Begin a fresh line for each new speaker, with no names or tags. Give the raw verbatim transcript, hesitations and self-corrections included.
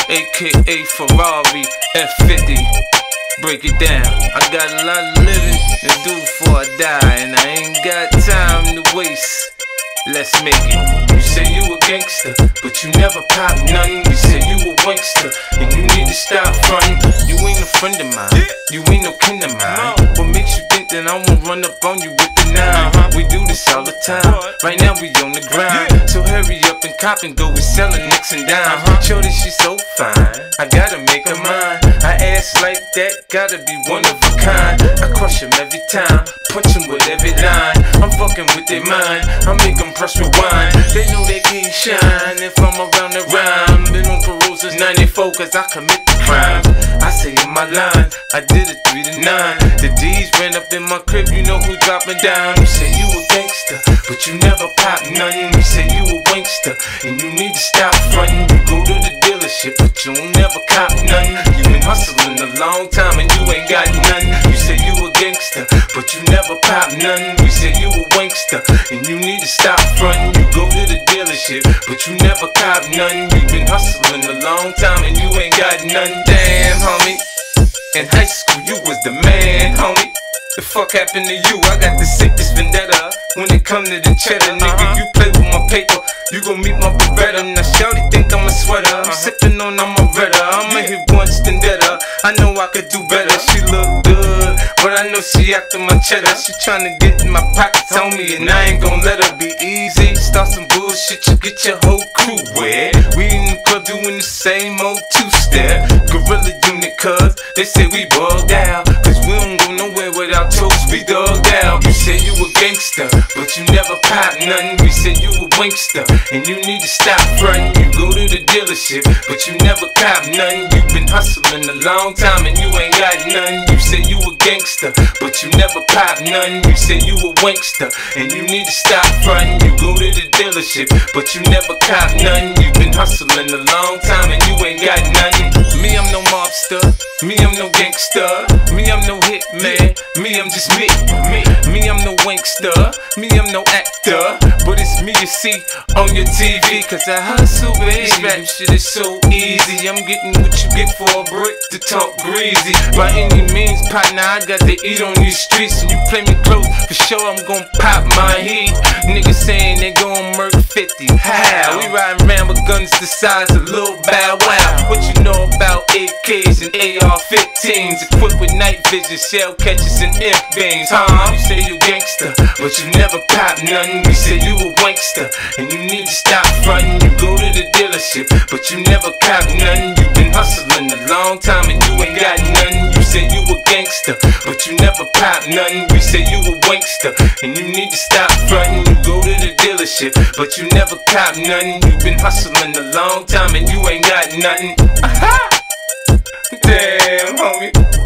aka Ferrari F fifty. Break it down. I got a lot of living to do before I die, and I ain't got time to waste. Let's make it. You say you a gangster, but you never pop nothing. You say you a wankster, and you need to stop frontin'. You ain't a friend of mine, you ain't no kin of mine. What makes you think that I won't run up on you with the nine? We do this all the time. Right now we on the grind, so hurry up and cop and go. We sellin' nicks and dimes. Shorty, she so fine, I gotta make her mine. I ass like that, gotta be one of a kind. I crush him every time, punch him with every line. I'm fucking with their mind, I make them press rewind. They know they can't shine if I'm around the rhyme. Been on parole since ninety-four cause I commit the crime. I say in my line, I did it three to nine. The D's ran up in my crib, you know who dropping down. You say you a gangster, but you never pop nothing. You say you a wankster, and you need to stop frontin'. You go to the dealership, but you don't never cop nothing. You been hustling a long time and you ain't got nothing. You say you a gangster, but you never pop nothing. We say you a wankster, and you need to stop frontin'. You go to the dealership, but you never cop nothing. You been hustling a long time and you ain't got nothing. Damn, homie, in high school you was the man, homie. The fuck happened to you? I got the sickest vendetta. When it come to the cheddar, nigga, you play with my paper, you gon' meet my Beretta. Now shawty think I'm a sweater, I'm sippin' on I'm a redder. I'ma hit once then better. I know I could do better. She look good, but I know she after my cheddar. She tryna get in my pockets on me, and I ain't gon' let her be easy. Start some bullshit, you get your whole crew wet. We in the club doing the same old two-step. Gorilla unit, cuz they say we bugged out, cause we don't go nowhere without toast, we dug out. You say you a gangster, but you never pop nothing. We say you a wankster, and you need to stop frontin'. You go to the dealership, but you never cop nothing. You been hustling a long time and you ain't got nothing. You say you a gangster, but you never pop nothing. You say you a wankster, and you need to stop frontin'. You go to the dealership, but you never cop nothing. You been hustling a long time and you ain't got nothing. Me, I'm no mobster. Me, I'm no gangster. Me, I'm no hitman. Me, I'm just me. Me, me, I'm no wankster. Me, I'm no actor. But it's me you see on your T V, cause I hustle, baby. This rap shit is so easy. I'm getting what you get for a brick to talk greasy. By any means, partner, I got to eat on these streets. And you play me close, for sure I'm gon' pop my heat. Niggas saying they gon' murk fifty. How? We riding around with guns the size of Lil Bow Wow. What you know about A Ks and A R fifteens? Equipped with night vision, shell catchers and imp beams. Huh? You say you gangster, but you never pop nothing. We say you a wankster, and you need to stop frontin'. You go to the dealership, but you never cop nothing. You been hustling a long time and you ain't got nothing. You say you a gangster, but you never pop nothing. We say you a wankster, and you need to stop frontin'. You go to the dealership, but you never cop nothing. You been hustling a long time and you ain't got nothing. Aha! Damn, homie.